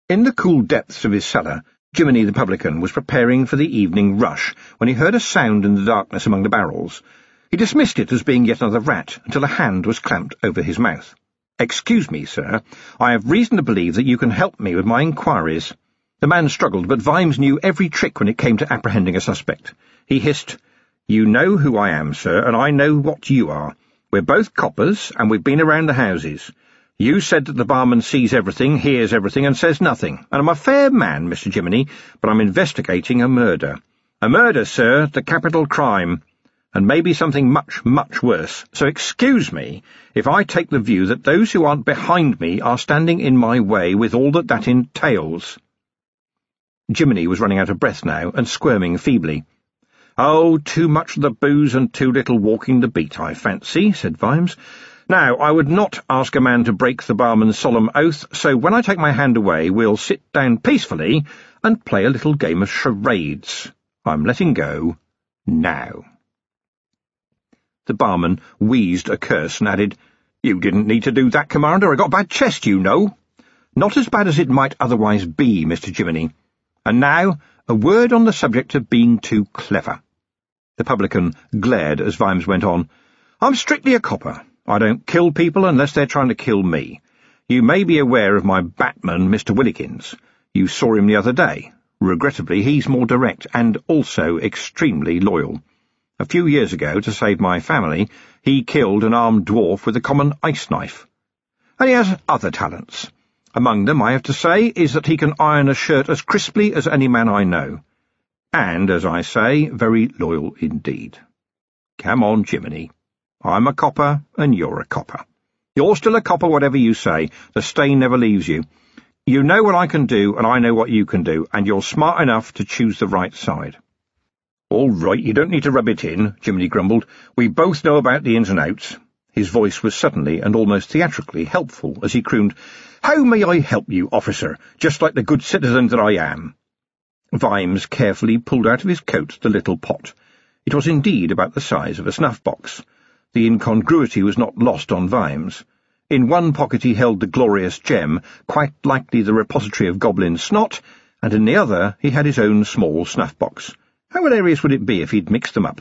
In the cool depths of his cellar, Jiminy the publican was preparing for the evening rush when he heard a sound in the darkness among the barrels. He dismissed it as being yet another rat until a hand was clamped over his mouth. "Excuse me, sir. I have reason to believe that you can help me with my inquiries." The man struggled, but Vimes knew every trick when it came to apprehending a suspect. He hissed, "You know who I am, sir, and I know what you are. We're both coppers, and we've been around the houses. You said that the barman sees everything, hears everything, and says nothing. And I'm a fair man, Mr. Jiminy, but I'm investigating a murder. A murder, sir, the capital crime, and maybe something much, much worse. So excuse me if I take the view that those who aren't behind me are standing in my way with all that entails." Jiminy was running out of breath now, and squirming feebly. "Oh, too much of the booze and too little walking the beat, I fancy," said Vimes. "Now, I would not ask a man to break the barman's solemn oath, so when I take my hand away, we'll sit down peacefully and play a little game of charades. I'm letting go now." The barman wheezed a curse and added, "You didn't need to do that, Commander. I got a bad chest, you know." "Not as bad as it might otherwise be, Mr. Jiminy. And now, a word on the subject of being too clever." The publican glared as Vimes went on. "I'm strictly a copper. I don't kill people unless they're trying to kill me. You may be aware of my batman, Mr. Willikins. You saw him the other day. Regrettably, he's more direct and also extremely loyal. A few years ago, to save my family, he killed an armed dwarf with a common ice knife. And he has other talents. Among them, I have to say, is that he can iron a shirt as crisply as any man I know. And, as I say, very loyal indeed. Come on, Jiminy. I'm a copper, and you're a copper. You're still a copper, whatever you say. The stain never leaves you. You know what I can do, and I know what you can do, and you're smart enough to choose the right side." "All right, you don't need to rub it in," Jiminy grumbled. "We both know about the ins and outs." His voice was suddenly and almost theatrically helpful as he crooned, "How may I help you, officer, just like the good citizen that I am?" Vimes carefully pulled out of his coat the little pot. It was indeed about the size of a snuff-box. The incongruity was not lost on Vimes. In one pocket he held the glorious gem, quite likely the repository of goblin snot, and in the other he had his own small snuff-box. How hilarious would it be if he'd mixed them up?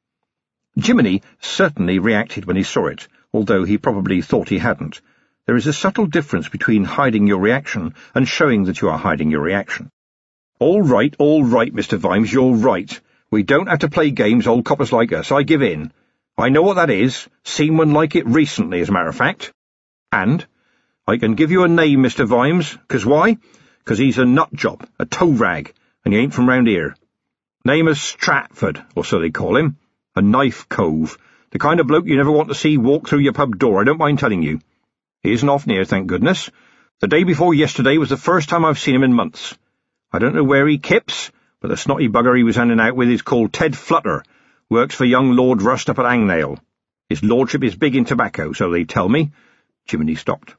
Jiminy certainly reacted when he saw it, although he probably thought he hadn't. There is a subtle difference between hiding your reaction and showing that you are hiding your reaction. All right, Mr. Vimes, you're right. We don't have to play games, old coppers like us. I give in. I know what that is. Seen one like it recently, as a matter of fact. And I can give you a name, Mr. Vimes. 'Cause why? 'Cause he's a nut job, a toe rag, and he ain't from round here. Name is Stratford, or so they call him. A knife cove. The kind of bloke you never want to see walk through your pub door, I don't mind telling you. He isn't often here, thank goodness. The day before yesterday was the first time I've seen him in months. I don't know where he kips, but the snotty bugger he was hanging out with is called Ted Flutter. Works for young Lord Rust up at Angnail. His lordship is big in tobacco, so they tell me." Jiminy stopped.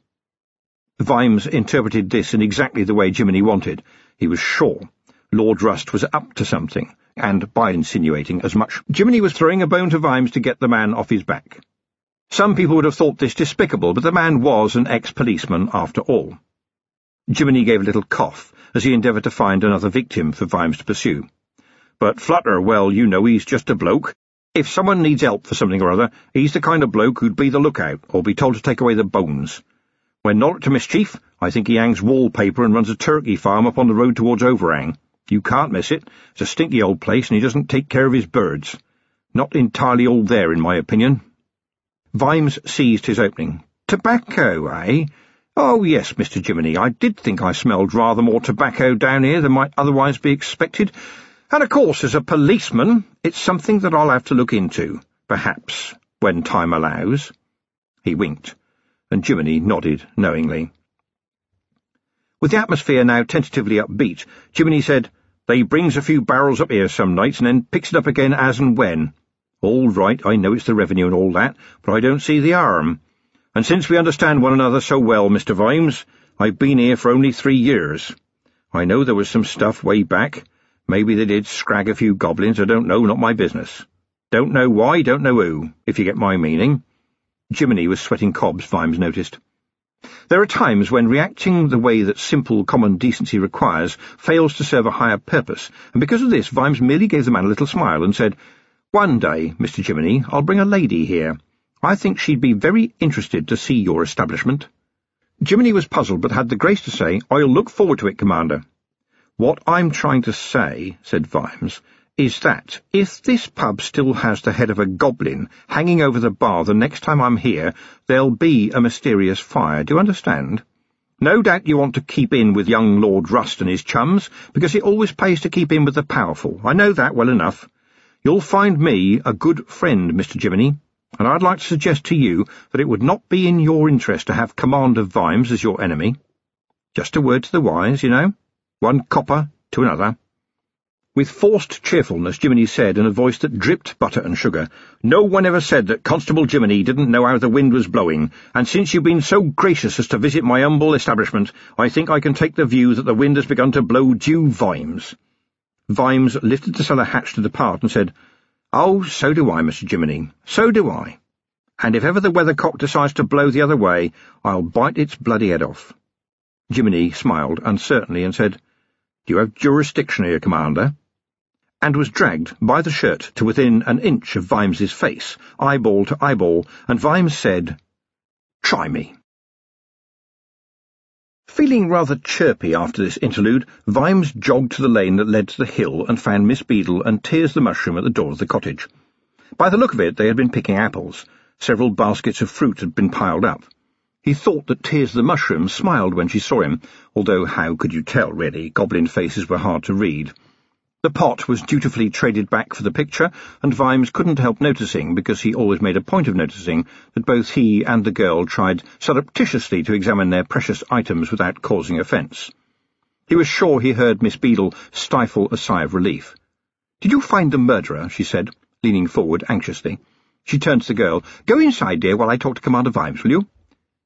Vimes interpreted this in exactly the way Jiminy wanted. He was sure Lord Rust was up to something, and by insinuating as much, Jiminy was throwing a bone to Vimes to get the man off his back. Some people would have thought this despicable, but the man was an ex-policeman after all. Jiminy gave a little cough as he endeavoured to find another victim for Vimes to pursue. "But Flutter, well, you know, he's just a bloke. If someone needs help for something or other, he's the kind of bloke who'd be the lookout, or be told to take away the bones. When not up to mischief, I think he hangs wallpaper and runs a turkey farm up on the road towards Overhang. You can't miss it. It's a stinky old place, and he doesn't take care of his birds. Not entirely all there, in my opinion." Vimes seized his opening. "Tobacco, eh? Oh, yes, Mr. Jiminy, I did think I smelled rather more tobacco down here than might otherwise be expected. And, of course, as a policeman, it's something that I'll have to look into, perhaps, when time allows." He winked, and Jiminy nodded knowingly. With the atmosphere now tentatively upbeat, Jiminy said, "They brings a few barrels up here some nights and then picks it up again as and when. All right, I know it's the revenue and all that, but I don't see the harm. And since we understand one another so well, Mr. Vimes, I've been here for only 3 years. I know there was some stuff way back. Maybe they did scrag a few goblins, I don't know, not my business. Don't know why, don't know who, if you get my meaning." Jiminy was sweating cobs, Vimes noticed. There are times when reacting the way that simple common decency requires fails to serve a higher purpose, and because of this Vimes merely gave the man a little smile and said, "One day, Mr. Jiminy, I'll bring a lady here. I think she'd be very interested to see your establishment." Jiminy was puzzled, but had the grace to say, "I'll look forward to it, Commander." "What I'm trying to say," said Vimes, "is that if this pub still has the head of a goblin hanging over the bar the next time I'm here, there'll be a mysterious fire. Do you understand? No doubt you want to keep in with young Lord Rust and his chums, because it always pays to keep in with the powerful. I know that well enough. You'll find me a good friend, Mr. Jiminy, and I'd like to suggest to you that it would not be in your interest to have Commander Vimes as your enemy. Just a word to the wise, you know. One copper to another." With forced cheerfulness, Jiminy said, in a voice that dripped butter and sugar, "No one ever said that Constable Jiminy didn't know how the wind was blowing, and since you've been so gracious as to visit my humble establishment, I think I can take the view that the wind has begun to blow due Vimes." Vimes lifted the cellar hatch to depart and said, "Oh, so do I, Mr. Jiminy, so do I. And if ever the weathercock decides to blow the other way, I'll bite its bloody head off." Jiminy smiled uncertainly and said, "Do you have jurisdiction here, Commander?" and was dragged by the shirt to within an inch of Vimes's face, eyeball to eyeball, and Vimes said, "Try me." Feeling rather chirpy after this interlude, Vimes jogged to the lane that led to the hill and found Miss Beadle and Tears the Mushroom at the door of the cottage. By the look of it, they had been picking apples. Several baskets of fruit had been piled up. He thought that Tears the Mushroom smiled when she saw him, although how could you tell, really? Goblin faces were hard to read. The pot was dutifully traded back for the picture, and Vimes couldn't help noticing, because he always made a point of noticing, that both he and the girl tried surreptitiously to examine their precious items without causing offence. He was sure he heard Miss Beadle stifle a sigh of relief. "Did you find the murderer?" she said, leaning forward anxiously. She turned to the girl. "Go inside, dear, while I talk to Commander Vimes, will you?"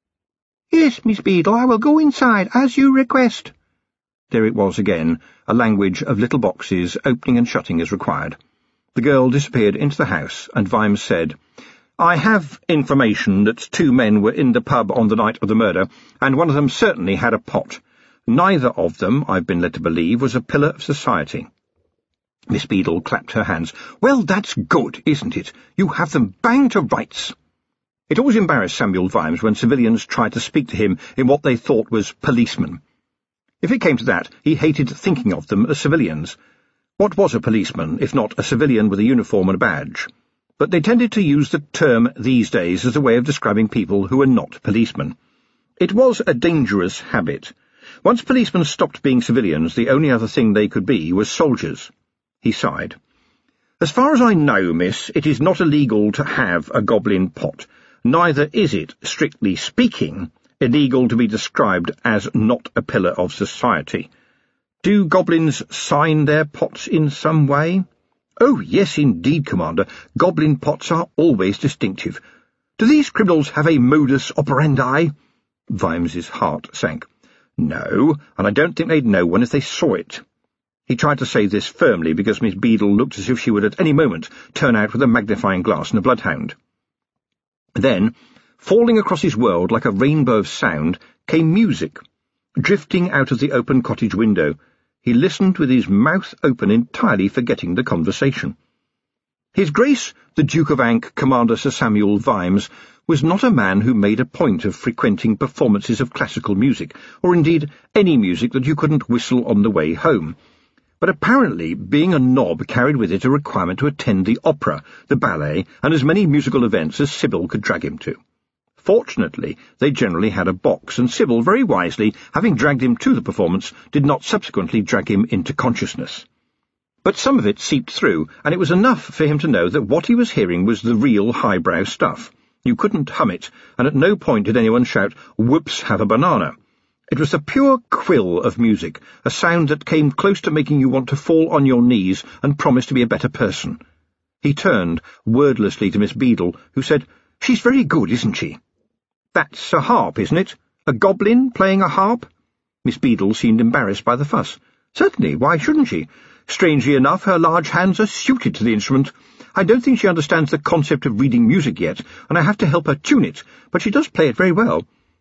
"Yes, Miss Beadle, I will go inside, as you request." There it was again, a language of little boxes, opening and shutting as required. The girl disappeared into the house, and Vimes said, "I have information that 2 men were in the pub on the night of the murder, and one of them certainly had a pot. Neither of them, I've been led to believe, was a pillar of society." Miss Beadle clapped her hands. "Well, that's good, isn't it? You have them banged to rights." It always embarrassed Samuel Vimes when civilians tried to speak to him in what they thought was policemen. If it came to that, he hated thinking of them as civilians. What was a policeman, if not a civilian with a uniform and a badge? But they tended to use the term these days as a way of describing people who were not policemen. It was a dangerous habit. Once policemen stopped being civilians, the only other thing they could be was soldiers. He sighed. "As far as I know, miss, it is not illegal to have a goblin pot. Neither is it, strictly speaking, illegal to be described as not a pillar of society. Do goblins sign their pots in some way?" "Oh, yes, indeed, Commander. Goblin pots are always distinctive. Do these criminals have a modus operandi?" Vimes's heart sank. "No, and I don't think they'd know one if they saw it." He tried to say this firmly because Miss Beadle looked as if she would at any moment turn out with a magnifying glass and a bloodhound. Then, falling across his world like a rainbow of sound, came music, drifting out of the open cottage window. He listened with his mouth open, entirely forgetting the conversation. His Grace, the Duke of Ankh, Commander Sir Samuel Vimes, was not a man who made a point of frequenting performances of classical music, or indeed any music that you couldn't whistle on the way home. But apparently being a knob carried with it a requirement to attend the opera, the ballet, and as many musical events as Sybil could drag him to. Fortunately, they generally had a box, and Sybil, very wisely, having dragged him to the performance, did not subsequently drag him into consciousness. But some of it seeped through, and it was enough for him to know that what he was hearing was the real highbrow stuff. You couldn't hum it, and at no point did anyone shout, "Whoops, have a banana." It was the pure quill of music, a sound that came close to making you want to fall on your knees and promise to be a better person. He turned wordlessly to Miss Beadle, who said, "She's very good, isn't she?" "That's a harp, isn't it? A goblin playing a harp?" Miss Beadle seemed embarrassed by the fuss. "Certainly, why shouldn't she? Strangely enough, her large hands are suited to the instrument. I don't think she understands the concept of reading music yet, and I have to help her tune it, but she does play it very well.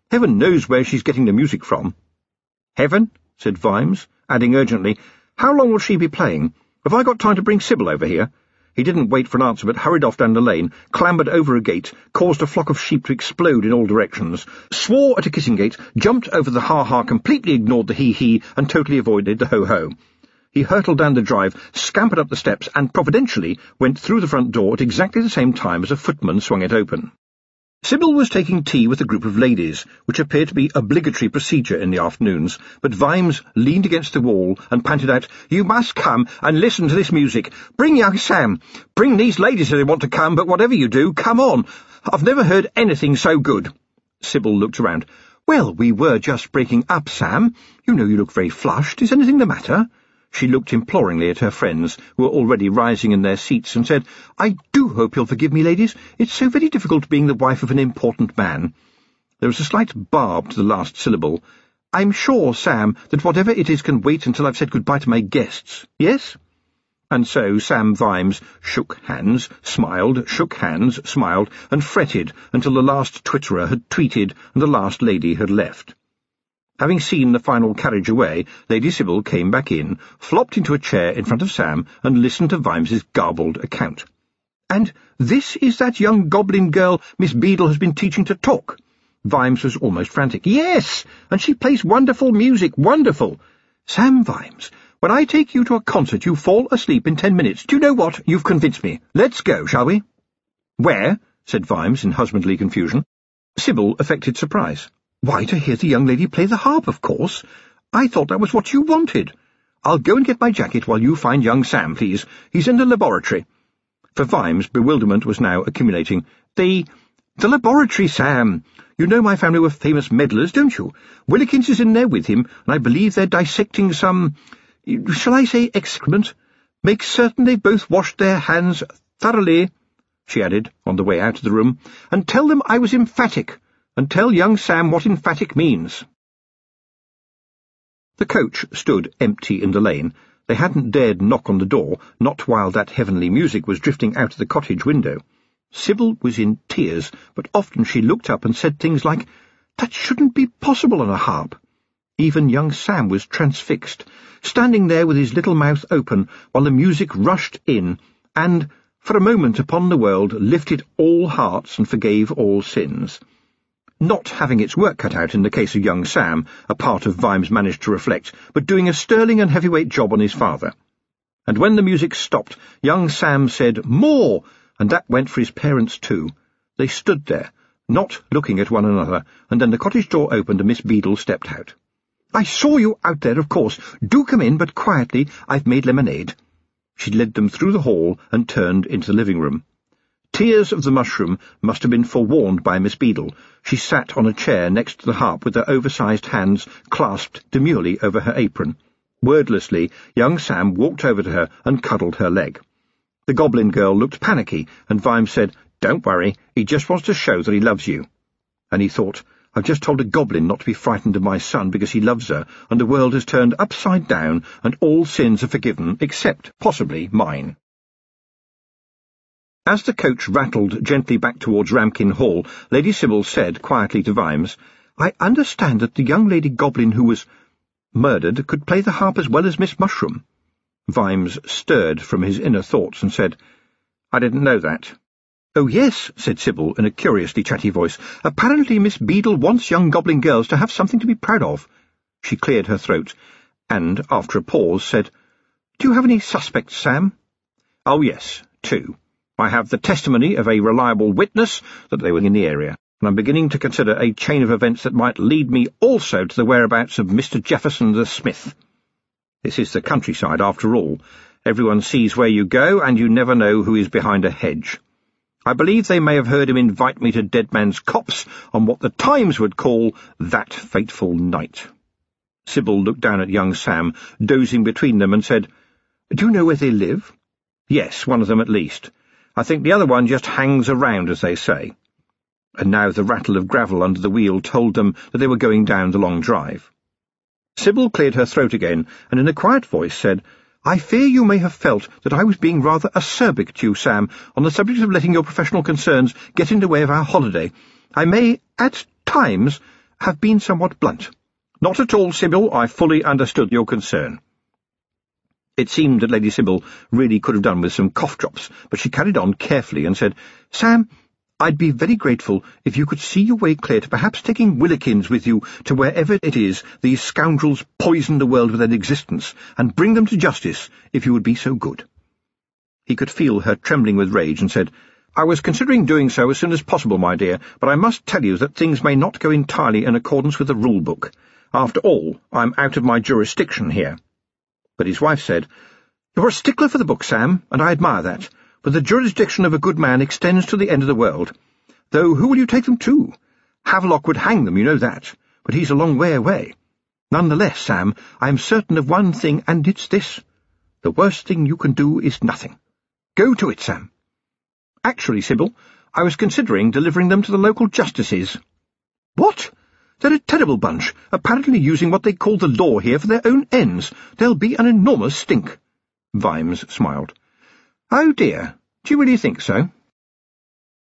Heaven knows where she's getting the music from. Heaven, said Vimes, adding urgently, how long will she be playing? Have I got time to bring Sybil over here? He didn't wait for an answer, but hurried off down the lane, clambered over a gate, caused a flock of sheep to explode in all directions, swore at a kissing gate, jumped over the ha-ha, completely ignored the he-he, and totally avoided the ho-ho. He hurtled down the drive, scampered up the steps, and providentially went through the front door at exactly the same time as a footman swung it open. Sybil was taking tea with a group of ladies, which appeared to be obligatory procedure in the afternoons, but Vimes leaned against the wall and panted out, "You must come and listen to this music. Bring young Sam. Bring these ladies if they want to come, but whatever you do, come on. I've never heard anything so good." Sybil looked around. "Well, we were just breaking up, Sam. You know you look very flushed. Is anything the matter?" She looked imploringly at her friends, who were already rising in their seats, and said, "I do hope you'll forgive me, ladies. It's so very difficult being the wife of an important man." There was a slight barb to the last syllable. "I'm sure, Sam, that whatever it is can wait until I've said goodbye to my guests. Yes?" And so Sam Vimes shook hands, smiled, shook hands, smiled, and fretted until the last twitterer had tweeted and the last lady had left. Having seen the final carriage away, Lady Sybil came back in, flopped into a chair in front of Sam, and listened to Vimes's garbled account. "And this is that young goblin girl Miss Beadle has been teaching to talk?" Vimes was almost frantic. "Yes, and she plays wonderful music, wonderful. Sam Vimes, when I take you to a concert you fall asleep in 10 minutes. Do you know what? You've convinced me. Let's go, shall we?" "Where?" said Vimes in husbandly confusion. Sybil affected surprise. "Why, to hear the young lady play the harp, of course. I thought that was what you wanted. I'll go and get my jacket while you find young Sam, please. He's in the laboratory." For Vimes, bewilderment was now accumulating. The laboratory, Sam. You know my family were famous meddlers, don't you? Willikins is in there with him, and I believe they're dissecting some, shall I say, excrement? Make certain they've both washed their hands thoroughly," she added, on the way out of the room, "and tell them I was emphatic. And tell young Sam what emphatic means." The coach stood empty in the lane. They hadn't dared knock on the door, not while that heavenly music was drifting out of the cottage window. Sybil was in tears, but often she looked up and said things like, "That shouldn't be possible on a harp." Even young Sam was transfixed, standing there with his little mouth open while the music rushed in, and, for a moment upon the world, lifted all hearts and forgave all sins. Not having its work cut out in the case of young Sam, a part of Vimes managed to reflect, but doing a sterling and heavyweight job on his father. And when the music stopped, young Sam said, "More!" and that went for his parents too. They stood there, not looking at one another, and then the cottage door opened and Miss Beadle stepped out. "I saw you out there, of course. Do come in, but quietly. I've made lemonade." She led them through the hall and turned into the living room. Tears of the Mushroom must have been forewarned by Miss Beadle. She sat on a chair next to the harp with her oversized hands clasped demurely over her apron. Wordlessly, young Sam walked over to her and cuddled her leg. The goblin girl looked panicky, and Vimes said, "Don't worry, he just wants to show that he loves you." And he thought, "I've just told a goblin not to be frightened of my son because he loves her, and the world has turned upside down, and all sins are forgiven, except, possibly, mine." As the coach rattled gently back towards Ramkin Hall, Lady Sybil said quietly to Vimes, "I understand that the young lady goblin who was murdered could play the harp as well as Miss Mushroom." Vimes stirred from his inner thoughts and said, "I didn't know that." "Oh, yes," said Sybil in a curiously chatty voice. "Apparently Miss Beadle wants young goblin girls to have something to be proud of." She cleared her throat, and, after a pause, said, "Do you have any suspects, Sam?" "Oh, yes, 2. I have the testimony of a reliable witness that they were in the area, and I'm beginning to consider a chain of events that might lead me also to the whereabouts of Mr. Jefferson the Smith. This is the countryside, after all. Everyone sees where you go, and you never know who is behind a hedge. I believe they may have heard him invite me to Dead Man's Copse on what the Times would call that fateful night." Sybil looked down at young Sam, dozing between them, and said, "Do you know where they live?" "Yes, one of them at least. I think the other one just hangs around, as they say." And now the rattle of gravel under the wheel told them that they were going down the long drive. Sybil cleared her throat again, and in a quiet voice said, "I fear you may have felt that I was being rather acerbic to you, Sam, on the subject of letting your professional concerns get in the way of our holiday. I may, at times, have been somewhat blunt." "Not at all, Sybil. I fully understood your concern." It seemed that Lady Sybil really could have done with some cough drops, but she carried on carefully and said, "Sam, I'd be very grateful if you could see your way clear to perhaps taking Willikins with you to wherever it is these scoundrels poison the world with their existence, and bring them to justice, if you would be so good." He could feel her trembling with rage and said, "I was considering doing so as soon as possible, my dear, but I must tell you that things may not go entirely in accordance with the rule-book. After all, I'm out of my jurisdiction here." But his wife said, "You're a stickler for the book, Sam, and I admire that. But the jurisdiction of a good man extends to the end of the world. Though who will you take them to? Havelock would hang them, you know that, but he's a long way away. Nonetheless, Sam, I am certain of one thing, and it's this. The worst thing you can do is nothing. Go to it, Sam." "Actually, Sybil, I was considering delivering them to the local justices." "What? They're a terrible bunch, apparently using what they call the law here for their own ends. There'll be an enormous stink." Vimes smiled. "Oh, dear. Do you really think so?"